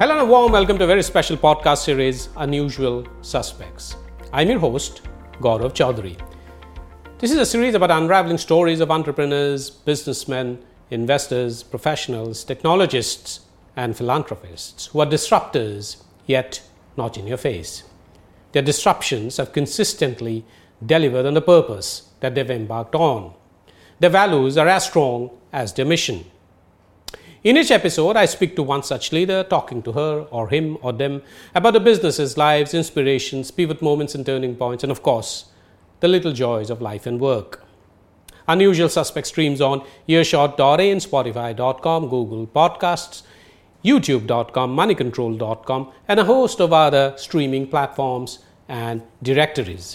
Hello and a warm welcome to a very special podcast series, Unusual Suspects. I'm your host, Gaurav Chaudhary. This is a series about unraveling stories of entrepreneurs, businessmen, investors, professionals, technologists, and philanthropists who are disruptors, yet not in your face. Their disruptions have consistently delivered on the purpose that they've embarked on. Their values are as strong as their mission. In each episode, I speak to one such leader, talking to her or him or them about the businesses, lives, inspirations, pivot moments and turning points, and of course, the little joys of life and work. Unusual Suspect streams on earshot.in, spotify.com, Google Podcasts, youtube.com, moneycontrol.com, and a host of other streaming platforms and directories.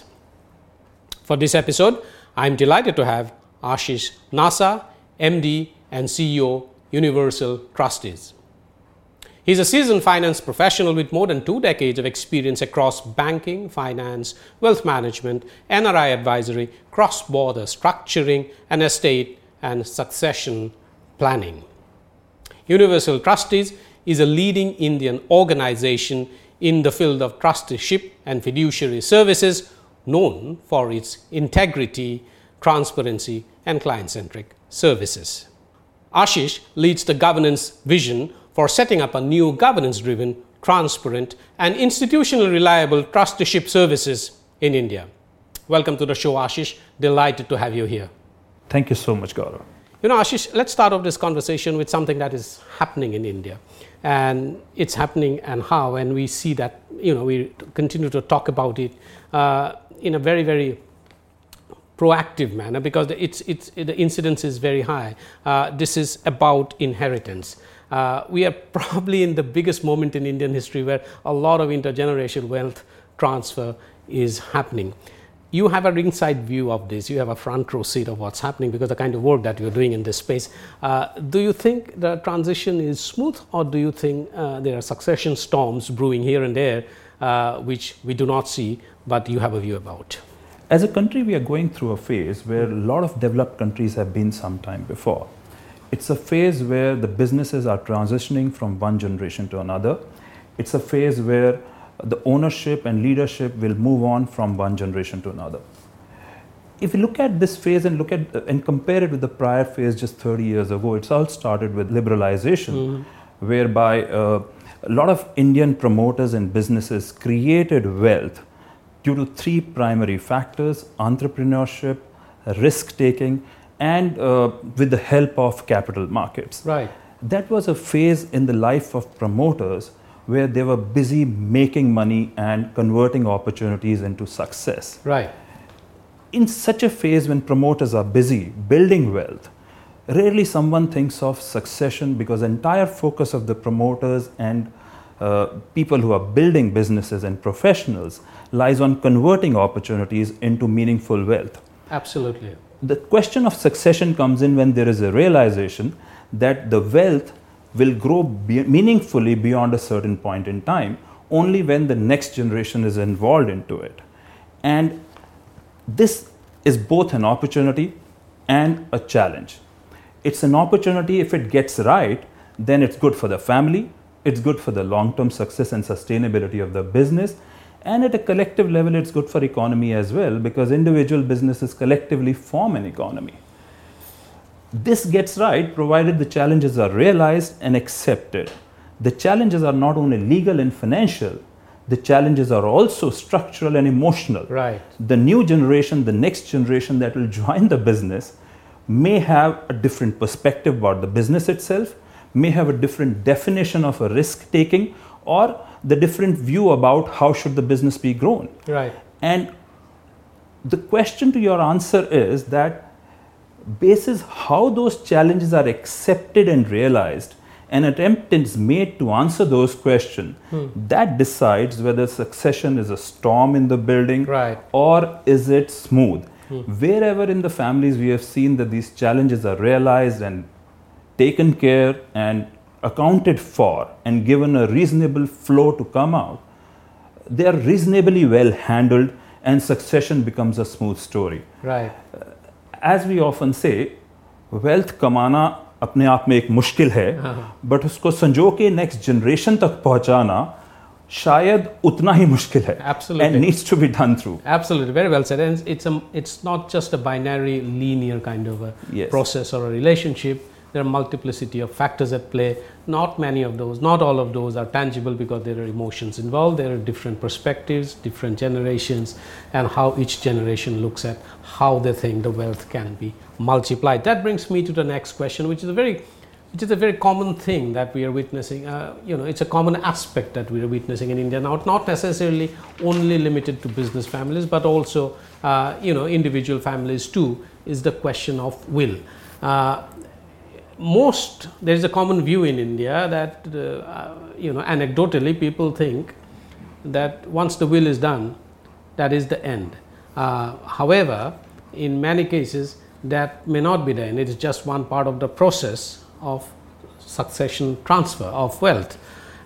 For this episode, I'm delighted to have Ashish Nasa, MD and CEO, Universal Trustees. He's a seasoned finance professional with more than 2 decades of experience across banking, finance, wealth management, NRI advisory, cross-border structuring, and estate and succession planning. Universal Trustees is a leading Indian organization in the field of trusteeship and fiduciary services, known for its integrity, transparency, and client-centric services. Ashish leads the governance vision for setting up a new governance-driven, transparent, and institutionally reliable trusteeship services in India. Welcome to the show, Ashish. Delighted to have you here. Thank you so much, Gaurav. Ashish, let's start off this conversation with something that is happening in India. And it's happening and how, and we see that, we continue to talk about it in a very, very proactive manner because the incidence is very high. This is about inheritance. We are probably in the biggest moment in Indian history where a lot of intergenerational wealth transfer is happening. You have a ringside view of this. You have a front row seat of what's happening because the kind of work that you're doing in this space. Do you think the transition is smooth, or do you think there are succession storms brewing here and there, which we do not see, but you have a view about? As a country, we are going through a phase where a lot of developed countries have been some time before. It's a phase where the businesses are transitioning from one generation to another. It's a phase where the ownership and leadership will move on from one generation to another. If you look at this phase and compare it with the prior phase just 30 years ago, it's all started with liberalization, whereby a lot of Indian promoters and businesses created wealth due to 3 primary factors: entrepreneurship, risk-taking, and with the help of capital markets. Right. That was a phase in the life of promoters where they were busy making money and converting opportunities into success. Right. In such a phase when promoters are busy building wealth, rarely someone thinks of succession, because the entire focus of the promoters and people who are building businesses and professionals lies on converting opportunities into meaningful wealth. Absolutely. The question of succession comes in when there is a realization that the wealth will grow meaningfully beyond a certain point in time, only when the next generation is involved into it. And this is both an opportunity and a challenge. It's an opportunity if it gets right, then it's good for the family, it's good for the long-term success and sustainability of the business, and at a collective level, it's good for economy as well, because individual businesses collectively form an economy. This gets right provided the challenges are realized and accepted. The challenges are not only legal and financial, the challenges are also structural and emotional. Right. The new generation, the next generation that will join the business may have a different perspective about the business itself, may have a different definition of a risk-taking, or the different view about how should the business be grown. Right. And the question to your answer is that basis how those challenges are accepted and realized, an attempt is made to answer those questions. That decides whether succession is a storm in the building, right, or is it smooth. Wherever in the families we have seen that these challenges are realized and taken care and accounted for and given a reasonable flow to come out, they are reasonably well handled and succession becomes a smooth story. Right. As we often say, wealth kamana अपने आप में एक मुश्किल है, but उसको संजो के next generation तक पहुंचाना शायद उतना ही मुश्किल है. Absolutely. And needs to be done through. Absolutely, very well said. And it's not just a binary, linear kind of a Yes. process or a relationship. There are multiplicity of factors at play. Not many of those, not all of those are tangible because there are emotions involved. There are different perspectives, different generations, and how each generation looks at how they think the wealth can be multiplied. That brings me to the next question, which is a very common thing that we are witnessing. It's a common aspect that we are witnessing in India now, not necessarily only limited to business families, but also individual families too, is the question of will. There is a common view in India that anecdotally people think that once the will is done, that is the end. However, in many cases that may not be the end. It is just one part of the process of succession transfer of wealth.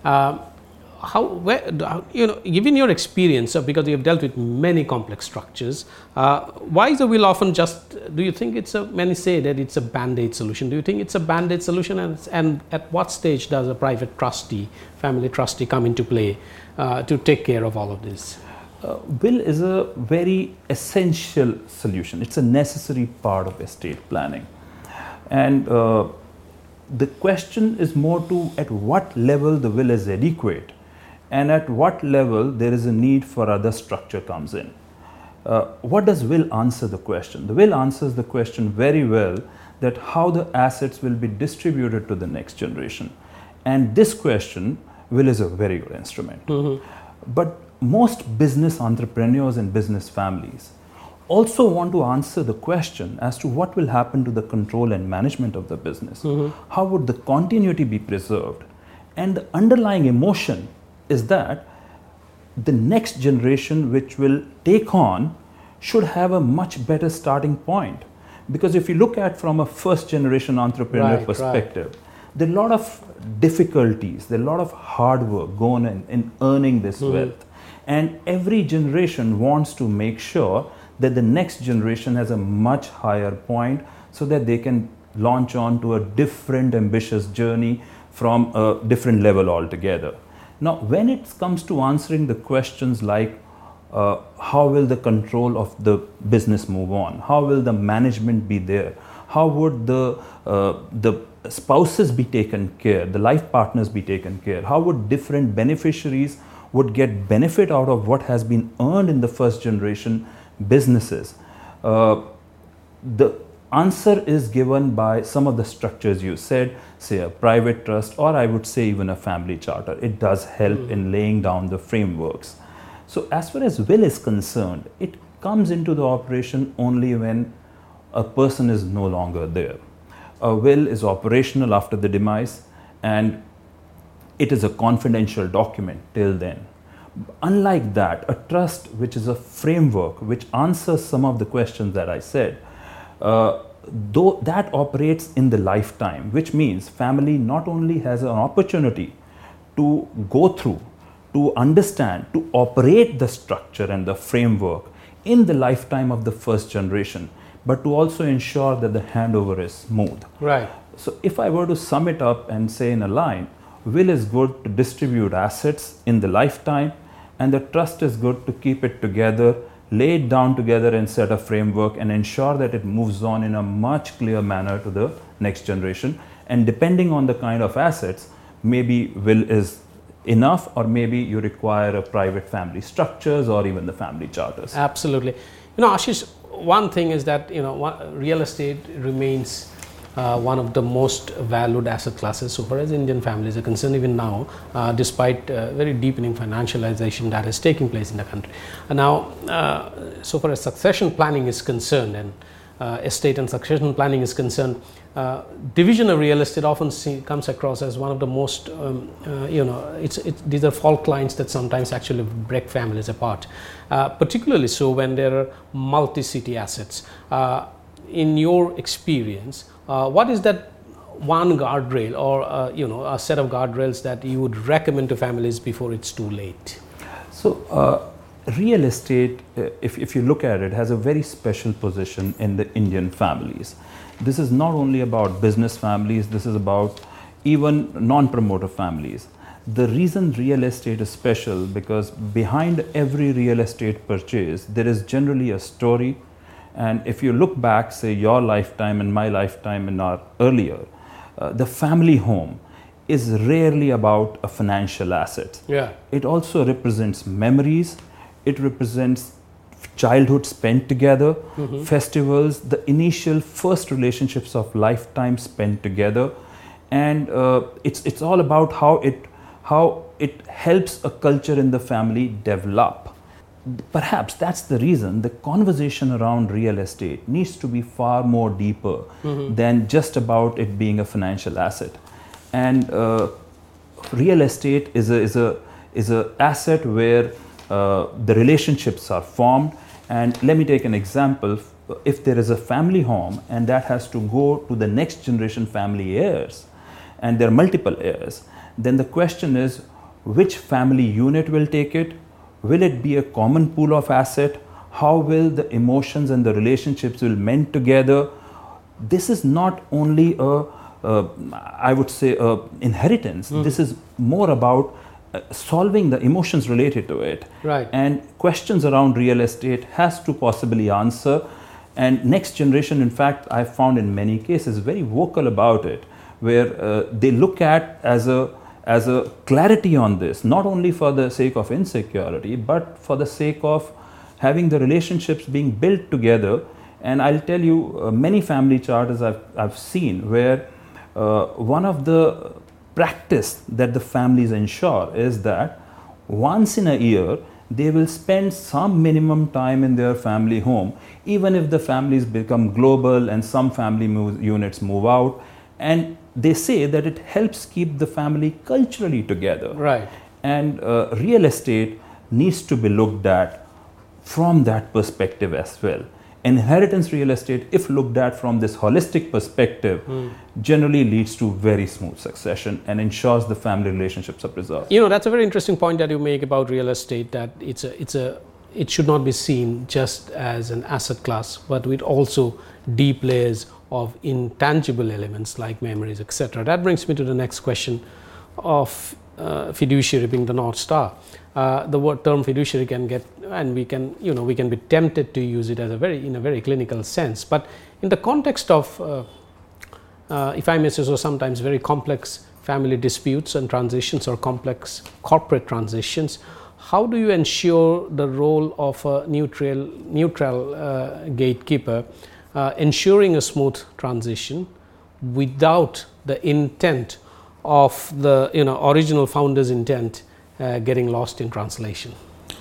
Given your experience, because you have dealt with many complex structures, why is the will often do you think many say that it's a band-aid solution? Do you think it's a band-aid solution? And at what stage does a private trustee, family trustee come into play to take care of all of this? Will is a very essential solution. It's a necessary part of estate planning. And the question is more to at what level the will is adequate and at what level there is a need for other structure comes in. What does will answer the question? The will answers the question very well, that how the assets will be distributed to the next generation. And this question, will is a very good instrument. Mm-hmm. But most business entrepreneurs and business families also want to answer the question as to what will happen to the control and management of the business. Mm-hmm. How would the continuity be preserved? And the underlying emotion is that the next generation which will take on should have a much better starting point. Because if you look at from a first generation entrepreneur perspective, there are a lot of difficulties, there are a lot of hard work going in earning this wealth. And every generation wants to make sure that the next generation has a much higher point so that they can launch on to a different ambitious journey from a different level altogether. Now, when it comes to answering the questions like how will the control of the business move on? How will the management be there? How would the spouses be taken care, the life partners be taken care? How would different beneficiaries would get benefit out of what has been earned in the first generation businesses? The answer is given by some of the structures you said, say a private trust, or I would say even a family charter. It does help in laying down the frameworks. So as far as will is concerned, it comes into the operation only when a person is no longer there. A will is operational after the demise, and it is a confidential document till then. Unlike that, a trust, which is a framework which answers some of the questions that I said, though that operates in the lifetime, which means family not only has an opportunity to go through, to understand, to operate the structure and the framework in the lifetime of the first generation, but to also ensure that the handover is smooth. Right. So if I were to sum it up and say in a line, will is good to distribute assets in the lifetime, and the trust is good to keep it together, lay it down together and set a framework and ensure that it moves on in a much clearer manner to the next generation. And depending on the kind of assets, maybe will is enough, or maybe you require a private family structures or even the family charters. Absolutely. Ashish, one thing is that real estate remains one of the most valued asset classes so far as Indian families are concerned, even now, despite very deepening financialization that is taking place in the country. And now, so far as succession planning is concerned, and estate and succession planning is concerned, division of real estate often comes across as one of the most, these are fault lines that sometimes actually break families apart, particularly so when there are multi-city assets. In your experience, what is that one guardrail or a set of guardrails that you would recommend to families before it's too late? So real estate, if you look at it, has a very special position in the Indian families. this is not only about business families, this is about even non-promoter families. The reason real estate is special because behind every real estate purchase, there is generally a story. And if you look back, say your lifetime and my lifetime and our earlier, the family home is rarely about a financial asset. Yeah. It also represents memories. It represents childhood spent together, festivals, the initial first relationships of lifetime spent together. And it's all about how it helps a culture in the family develop. Perhaps that's the reason the conversation around real estate needs to be far more deeper than just about it being a financial asset. And real estate is a asset where the relationships are formed. And let me take an example. If there is a family home and that has to go to the next generation family heirs, and there are multiple heirs, then the question is which family unit will take it? Will it be a common pool of asset? How will the emotions and the relationships will mend together? This is not only I would say, inheritance. This is more about solving the emotions related to it. Right. And questions around real estate has to possibly answer. And next generation, in fact, I've found in many cases very vocal about it, where they look at as a clarity on this, not only for the sake of insecurity, but for the sake of having the relationships being built together. And I'll tell you, many family charters I've seen where one of the practice that the families ensure is that once in a year, they will spend some minimum time in their family home, even if the families become global and some family units move out. And they say that it helps keep the family culturally together. Right. And real estate needs to be looked at from that perspective as well. Inheritance real estate, if looked at from this holistic perspective, generally leads to very smooth succession and ensures the family relationships are preserved. That's a very interesting point that you make about real estate, that it should not be seen just as an asset class, but with also deep layers of intangible elements like memories, etc. That brings me to the next question of fiduciary being the North Star. The word term fiduciary can get, and we can be tempted to use it as in a very clinical sense. But in the context of, if I may say so, sometimes very complex family disputes and transitions or complex corporate transitions, how do you ensure the role of a neutral gatekeeper, ensuring a smooth transition without the intent of the original founder's intent getting lost in translation?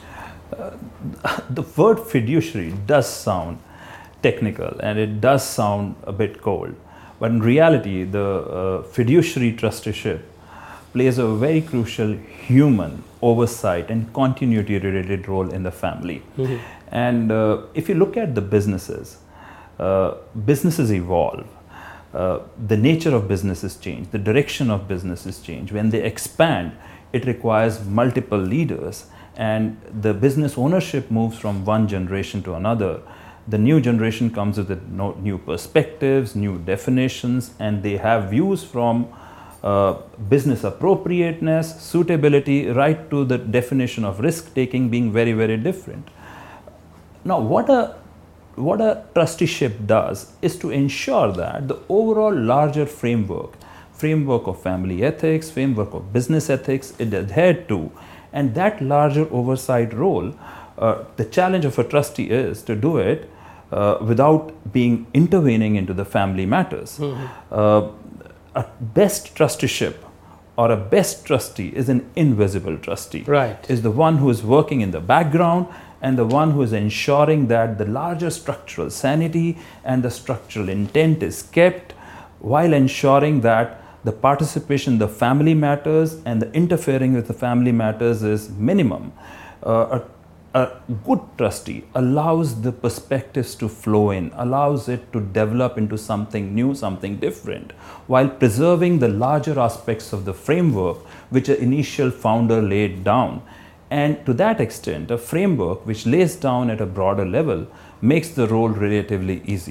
The word fiduciary does sound technical and it does sound a bit cold, but in reality, the fiduciary trusteeship plays a very crucial human oversight and continuity related role in the family. And if you look at the businesses evolve. The nature of businesses change, the direction of businesses change. When they expand, it requires multiple leaders, and the business ownership moves from one generation to another. The new generation comes with new perspectives, new definitions, and they have views from business appropriateness, suitability, right to the definition of risk taking being very, very different. Now, what a trusteeship does is to ensure that the overall larger framework of family ethics, framework of business ethics is adhered to, and that larger oversight role, the challenge of a trustee is to do it without being intervening into the family matters. A best trusteeship or a best trustee is an invisible trustee. Right. Is the one who is working in the background and the one who is ensuring that the larger structural sanity and the structural intent is kept, while ensuring that the participation in the family matters and the interfering with the family matters is minimum. A good trustee allows the perspectives to flow in, allows it to develop into something new, something different, while preserving the larger aspects of the framework which an initial founder laid down. And to that extent, a framework which lays down at a broader level makes the role relatively easy.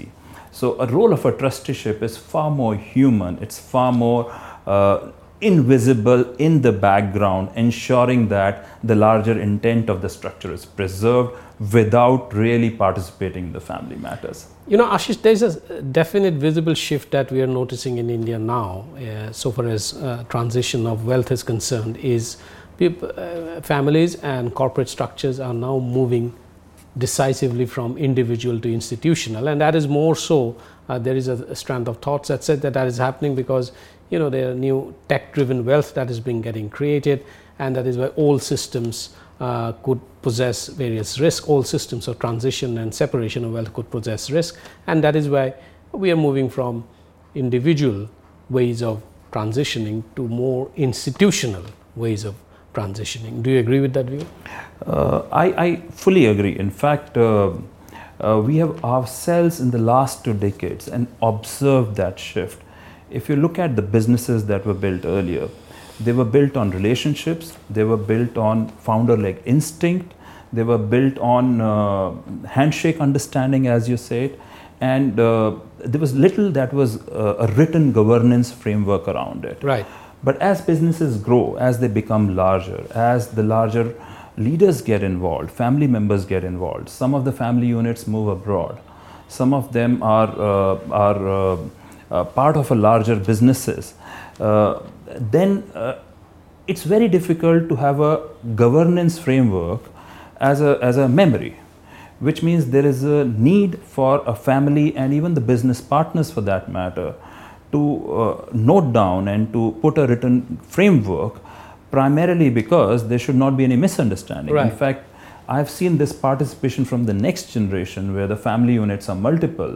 So a role of a trusteeship is far more human. It's far more invisible in the background, ensuring that the larger intent of the structure is preserved without really participating in the family matters. Ashish, there's a definite visible shift that we are noticing in India now, so far as transition of wealth is concerned, is families and corporate structures are now moving decisively from individual to institutional, and that is more so. There is a strand of thoughts that said that is happening because there are new tech-driven wealth that is getting created, and that is why all systems could possess various risks. All systems of transition and separation of wealth could possess risk, and that is why we are moving from individual ways of transitioning to more institutional ways of transitioning. Do you agree with that view? I fully agree. In fact, we have ourselves in the last 2 decades and observed that shift. If you look at the businesses that were built earlier, they were built on relationships, they were built on founder-like instinct, they were built on handshake understanding, as you said, and there was little that was a written governance framework around it. Right. But as businesses grow, as they become larger, as the larger leaders get involved, family members get involved, some of the family units move abroad, some of them are part of a larger businesses, then it's very difficult to have a governance framework as a memory, which means there is a need for a family and even the business partners for that matter to note down and to put a written framework, primarily because there should not be any misunderstanding. Right. In fact, I've seen this participation from the next generation where the family units are multiple,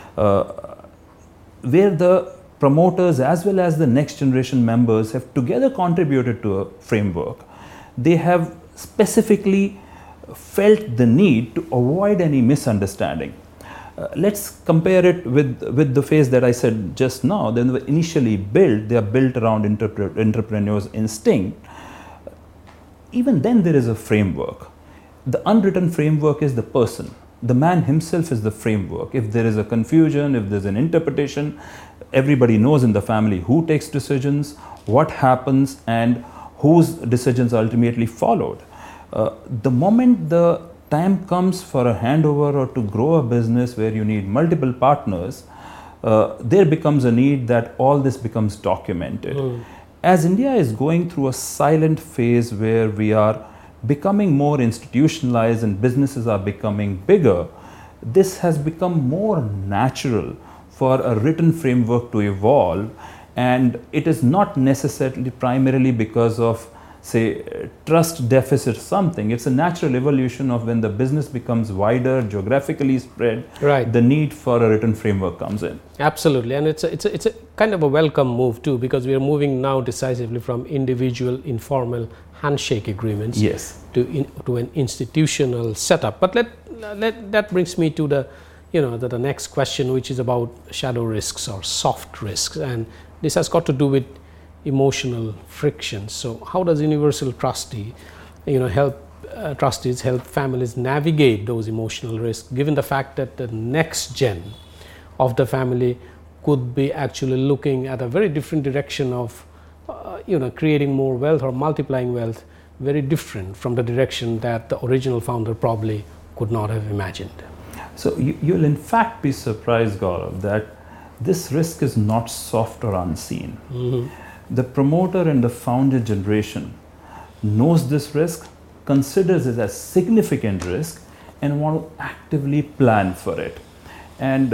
where the promoters as well as the next generation members have together contributed to a framework. They have specifically felt the need to avoid any misunderstanding. Let's compare it with the phase that I said just now. Then they were initially built, they are built around entrepreneurs' instinct. Even then there is a framework. The unwritten framework is the person. The man himself is the framework. If there is a confusion, if there's an interpretation, everybody knows in the family who takes decisions, what happens, and whose decisions are ultimately followed. The moment the time comes for a handover or to grow a business where you need multiple partners, there becomes a need that all this becomes documented. As India is going through a silent phase where we are becoming more institutionalized and businesses are becoming bigger, this has become more natural for a written framework to evolve, and it is not necessarily primarily because of, say, trust deficit or something. It's a natural evolution of when the business becomes wider, geographically spread, right, the need for a written framework comes in. Absolutely, and it's a kind of a welcome move too, because we are moving now decisively from individual informal handshake agreements, yes, to an institutional setup. But that brings me to the next question, which is about shadow risks or soft risks, and this has got to do with emotional friction. So how does universal trustee help trustees help families navigate those emotional risks, given the fact that the next gen of the family could be actually looking at a very different direction of creating more wealth or multiplying wealth, very different from the direction that the original founder probably could not have imagined. So you'll in fact be surprised, Gaurav, that this risk is not soft or unseen. Mm-hmm. The promoter and the founder generation knows this risk, considers it as significant risk, and want to actively plan for it. And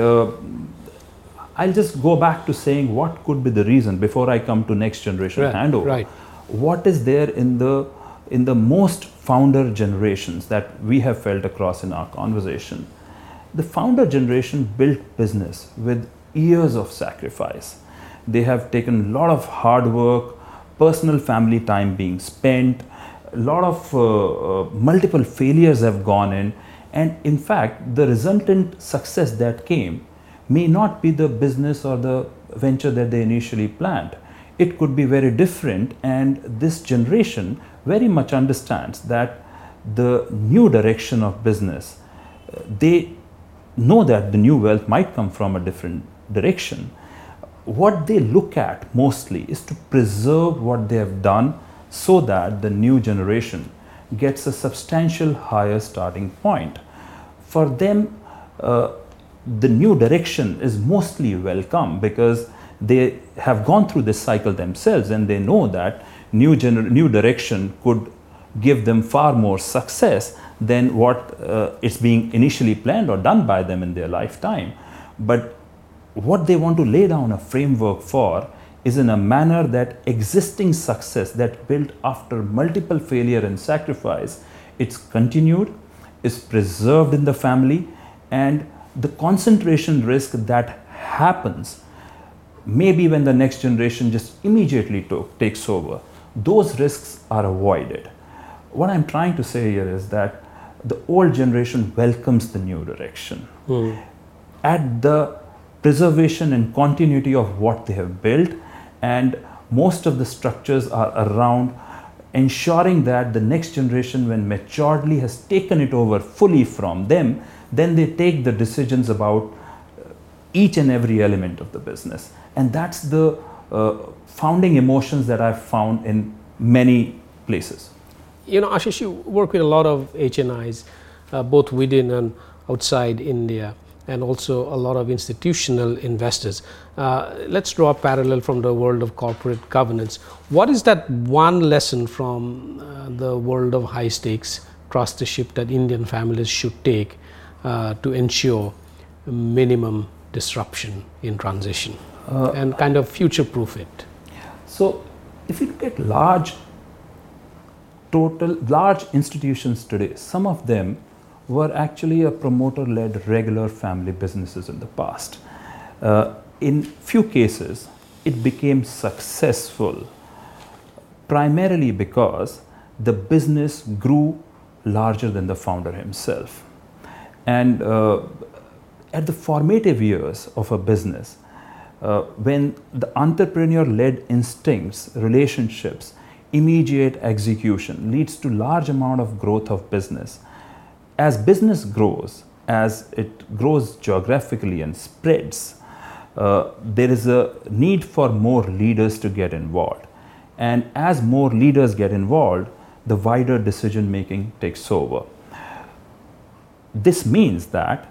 I'll just go back to saying what could be the reason before I come to next generation handover. Right. What is there in the most founder generations that we have felt across in our conversation? The founder generation built business with years of sacrifice. They have taken a lot of hard work, personal family time being spent, a lot of multiple failures have gone in, and in fact the resultant success that came may not be the business or the venture that they initially planned. It could be very different, and this generation very much understands that the new direction of business, they know that the new wealth might come from a different direction, what they look at mostly is to preserve what they have done so that the new generation gets a substantial higher starting point. For them, the new direction is mostly welcome because they have gone through this cycle themselves and they know that new direction could give them far more success than what is being initially planned or done by them in their lifetime. But what they want to lay down a framework for is in a manner that existing success that built after multiple failure and sacrifice, it's continued, is preserved in the family, and the concentration risk that happens maybe when the next generation just immediately takes over, those risks are avoided. What I'm trying to say here is that the old generation welcomes the new direction at the preservation and continuity of what they have built, and most of the structures are around ensuring that the next generation, when maturely has taken it over fully from them, then they take the decisions about each and every element of the business. And that's the founding emotions that I've found in many places. You know, Ashish, you work with a lot of HNIs, both within and outside India, and also a lot of institutional investors. Let's draw a parallel from the world of corporate governance. What is that one lesson from the world of high stakes trusteeship that Indian families should take to ensure minimum disruption in transition and kind of future-proof it? So, if you look at large institutions today, some of them were actually a promoter-led regular family businesses in the past. In few cases, it became successful primarily because the business grew larger than the founder himself. And at the formative years of a business, when the entrepreneur-led instincts, relationships, immediate execution leads to large amount of growth of business. As business grows, as it grows geographically and spreads, there is a need for more leaders to get involved. And as more leaders get involved, the wider decision making takes over. This means that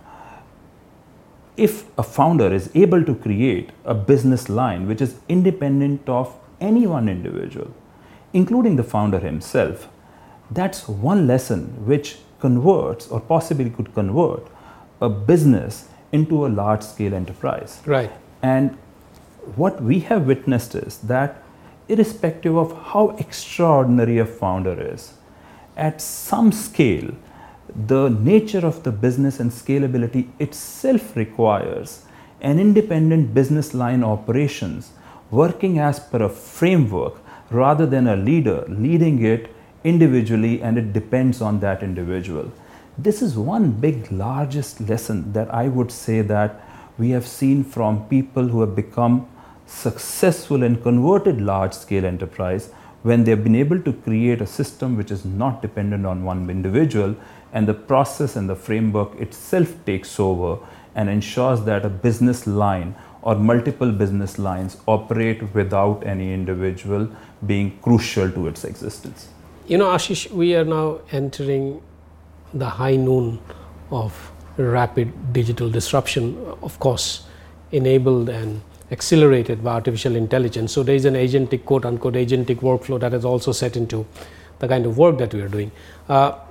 if a founder is able to create a business line which is independent of any one individual, including the founder himself, that's one lesson which converts or possibly could convert a business into a large scale enterprise. Right. And what we have witnessed is that irrespective of how extraordinary a founder is, at some scale, the nature of the business and scalability itself requires an independent business line operations working as per a framework rather than a leader leading it individually, and it depends on that individual. This is one big largest lesson that I would say that we have seen from people who have become successful and converted large scale enterprise when they have been able to create a system which is not dependent on one individual, and the process and the framework itself takes over and ensures that a business line or multiple business lines operate without any individual being crucial to its existence. You know, Ashish, we are now entering the high noon of rapid digital disruption, of course, enabled and accelerated by artificial intelligence. So there is an agentic, quote unquote, agentic workflow that is also set into the kind of work that we are doing. How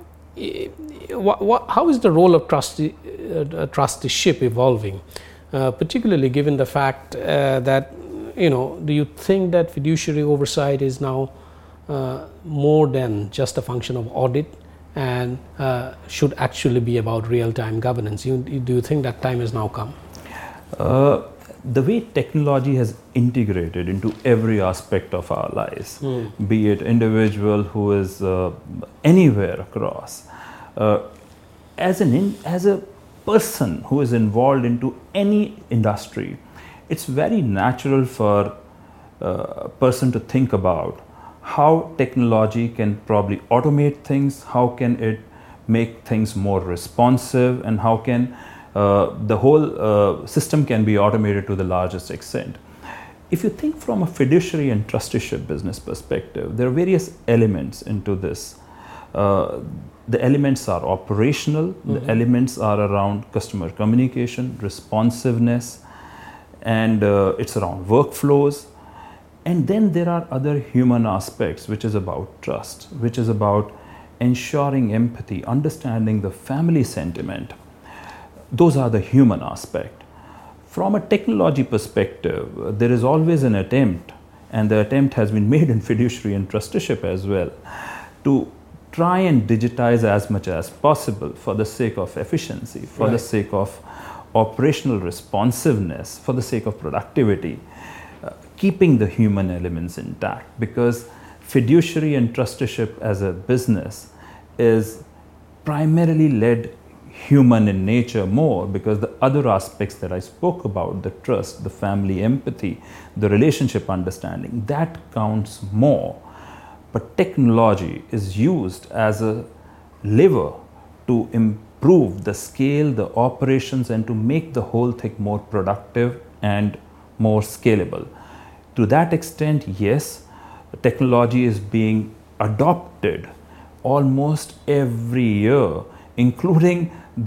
is the role of trusteeship evolving, particularly given the fact that, you know, do you think that fiduciary oversight is now more than just a function of audit and should actually be about real-time governance? Do you think that time has now come? The way technology has integrated into every aspect of our lives, be it individual who is anywhere across, as a person who is involved into any industry, it's very natural for a person to think about how technology can probably automate things, how can it make things more responsive, and how can the whole system can be automated to the largest extent. If you think from a fiduciary and trusteeship business perspective, there are various elements into this. The elements are operational, the elements are around customer communication, responsiveness, and it's around workflows. And then there are other human aspects, which is about trust, which is about ensuring empathy, understanding the family sentiment. Those are the human aspect. From a technology perspective, there is always an attempt, and the attempt has been made in fiduciary and trusteeship as well, to try and digitize as much as possible for the sake of efficiency, for the sake of operational responsiveness, for the sake of productivity, keeping the human elements intact, because fiduciary and trusteeship as a business is primarily led human in nature more, because the other aspects that I spoke about, the trust, the family empathy, the relationship understanding, that counts more. But technology is used as a lever to improve the scale, the operations, and to make the whole thing more productive and more scalable. To that extent, yes, technology is being adopted almost every year, including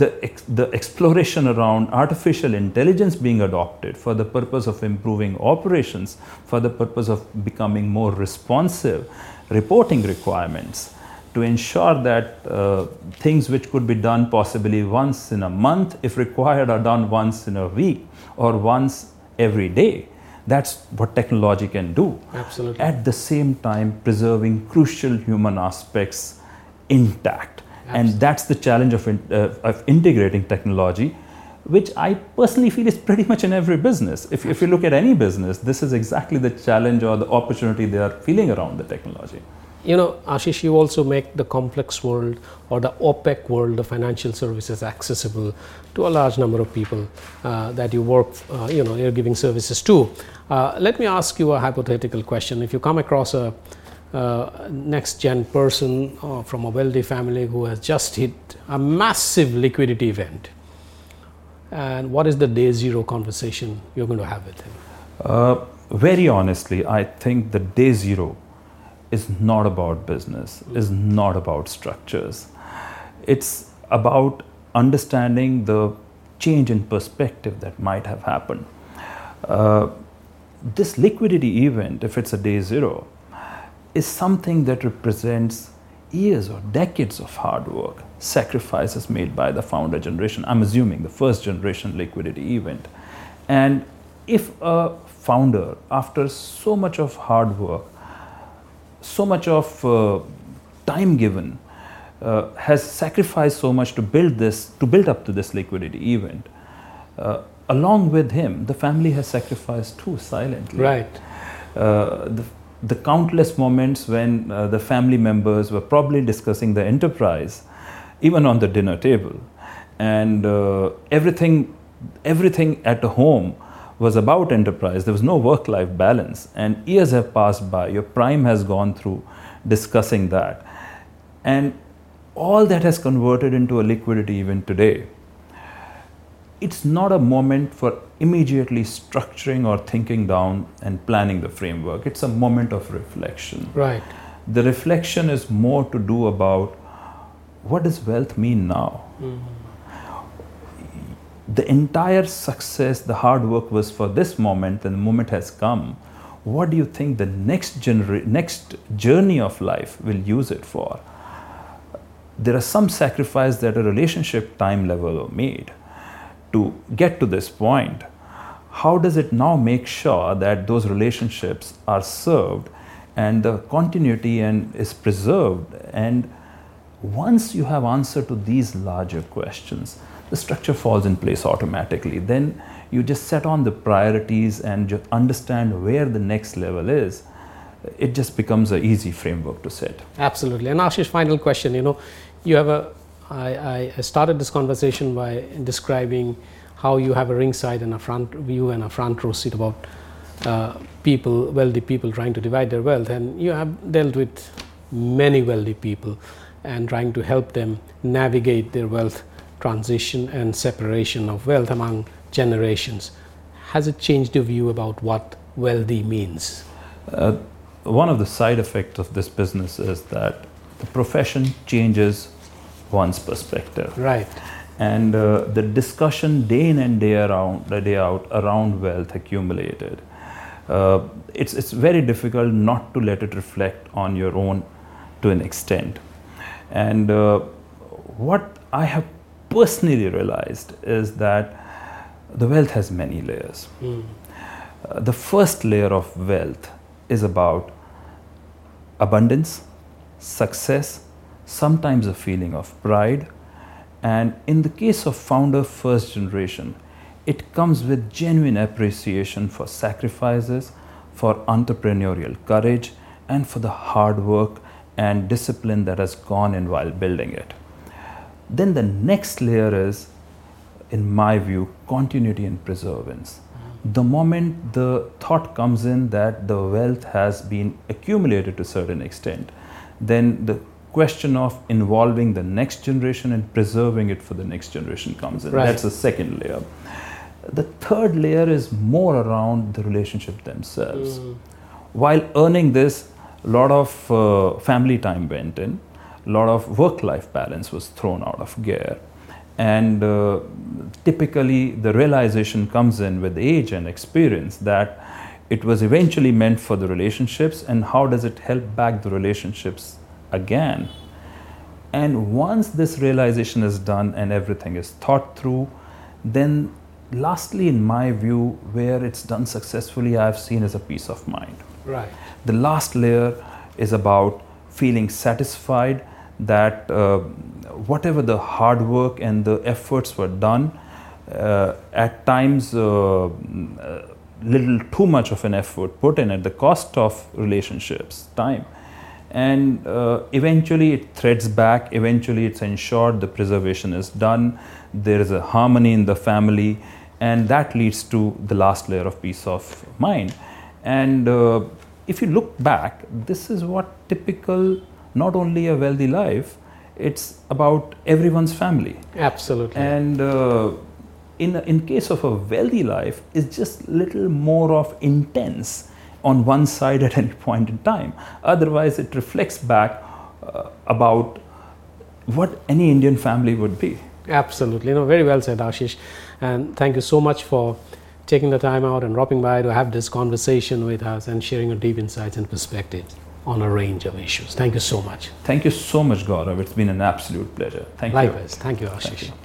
the exploration around artificial intelligence being adopted for the purpose of improving operations, for the purpose of becoming more responsive, reporting requirements, to ensure that things which could be done possibly once in a month, if required, are done once in a week or once every day. That's what technology can do. Absolutely. At the same time, preserving crucial human aspects intact. Absolutely. And that's the challenge of integrating technology, which I personally feel is pretty much in every business. If you look at any business, this is exactly the challenge or the opportunity they are feeling around the technology. You know, Ashish, you also make the complex world or the opaque world of financial services accessible to a large number of people that you work, you're giving services to. Let me ask you a hypothetical question. If you come across a next-gen person from a wealthy family who has just hit a massive liquidity event, and what is the day zero conversation you're going to have with him? Very honestly, I think the day zero is not about business, is not about structures. It's about understanding the change in perspective that might have happened. This liquidity event, if it's a day zero, is something that represents years or decades of hard work, sacrifices made by the founder generation. I'm assuming the first generation liquidity event. And if a founder, after so much of hard work, so much of time given, has sacrificed so much to build up to this liquidity event, along with him, the family has sacrificed too silently. Right. The countless moments when the family members were probably discussing the enterprise, even on the dinner table, and everything at the home was about enterprise. There was no work-life balance, and years have passed by. Your prime has gone through discussing that, and all that has converted into a liquidity event today. It's not a moment for immediately structuring or thinking down and planning the framework. It's a moment of reflection. Right. The reflection is more to do about what does wealth mean now? The entire success, the hard work was for this moment, and the moment has come. What do you think the next journey of life will use it for? There are some sacrifices that a relationship time level are made to get to this point. How does it now make sure that those relationships are served and the continuity is preserved? And once you have answer to these larger questions, the structure falls in place automatically. Then you just set on the priorities and just understand where the next level is. It just becomes an easy framework to set. Absolutely. And Ashish, final question. You have I started this conversation by describing how you have a ringside and a front view and a front row seat about wealthy people trying to divide their wealth, and you have dealt with many wealthy people and trying to help them navigate their wealth transition and separation of wealth among generations, has it changed your view about what wealthy means? One of the side effects of this business is that the profession changes one's perspective. Right. And the discussion day in and day out around wealth accumulated, it's very difficult not to let it reflect on your own to an extent. And what I have personally realized is that the wealth has many layers. The first layer of wealth is about abundance, success, sometimes a feeling of pride. And in the case of founder first generation, it comes with genuine appreciation for sacrifices, for entrepreneurial courage, and for the hard work and discipline that has gone in while building it. Then the next layer is, in my view, continuity and preservance. The moment the thought comes in that the wealth has been accumulated to a certain extent, then the question of involving the next generation and preserving it for the next generation comes in. Right. That's the second layer. The third layer is more around the relationship themselves. While earning this, a lot of family time went in, a lot of work-life balance was thrown out of gear. And typically the realization comes in with age and experience that it was eventually meant for the relationships, and how does it help back the relationships again? And once this realization is done and everything is thought through, then lastly, in my view, where it's done successfully, I've seen as a peace of mind. Right. The last layer is about feeling satisfied that whatever the hard work and the efforts were done, at times little too much of an effort put in at the cost of relationships, time. And eventually it threads back, eventually it's ensured the preservation is done, there is a harmony in the family, and that leads to the last layer of peace of mind. And if you look back, this is what typical, not only a wealthy life, it's about everyone's family. Absolutely. And in case of a wealthy life, it's just little more of intense on one side at any point in time. Otherwise, it reflects back about what any Indian family would be. Absolutely. Very well said, Ashish. And thank you so much for taking the time out and dropping by to have this conversation with us and sharing your deep insights and perspectives on a range of issues. Thank you so much. Thank you so much, Gaurav. It's been an absolute pleasure. Thank you. Likewise. Thank you, Ashish. Thank you.